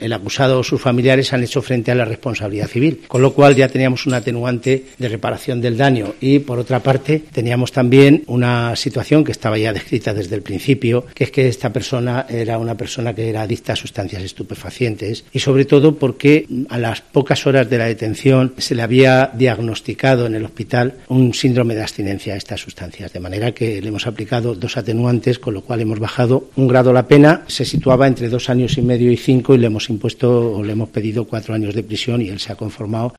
el acusado o sus familiares han hecho frente a la responsabilidad civil, con lo cual ya teníamos un atenuante de reparación del daño y, por otra parte, teníamos también una situación que estaba ya descrita desde el principio, que es que esta persona era una persona que era adicta a sustancias estupefacientes y, sobre todo, porque a las pocas horas de la detención se le había diagnosticado en el hospital un síndrome de abstinencia a estas sustancias, de manera que le hemos aplicado 2 atenuantes, con lo cual hemos bajado 1 grado la pena. Se situaba entre 2 años y medio y 5 y le hemos pedido 4 años de prisión y él se ha conformado.